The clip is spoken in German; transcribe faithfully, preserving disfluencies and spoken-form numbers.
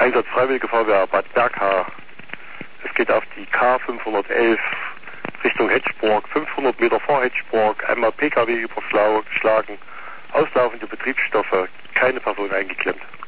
Einsatz Freiwillige Feuerwehr Bad Berka. Es geht auf die K fünfhundertelf Richtung Hetschburg, fünfhundert Meter vor Hetschburg, einmal P K W überschlagen, auslaufende Betriebsstoffe, keine Person eingeklemmt.